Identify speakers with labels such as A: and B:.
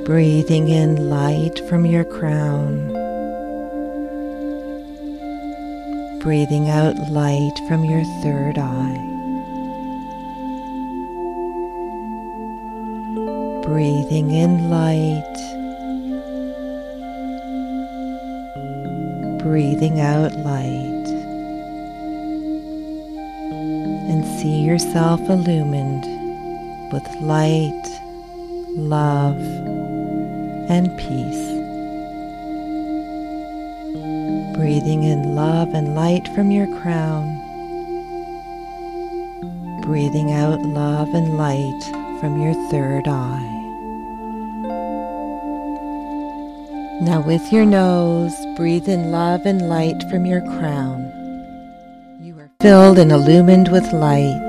A: Breathing in light from your crown. Breathing out light from your third eye. Breathing in light. Breathing out light. And see yourself illumined with light, love, and peace. Breathing in love and light from your crown. Breathing out love and light from your third eye. Now with your nose, breathe in love and light from your crown. You are filled and illumined with light.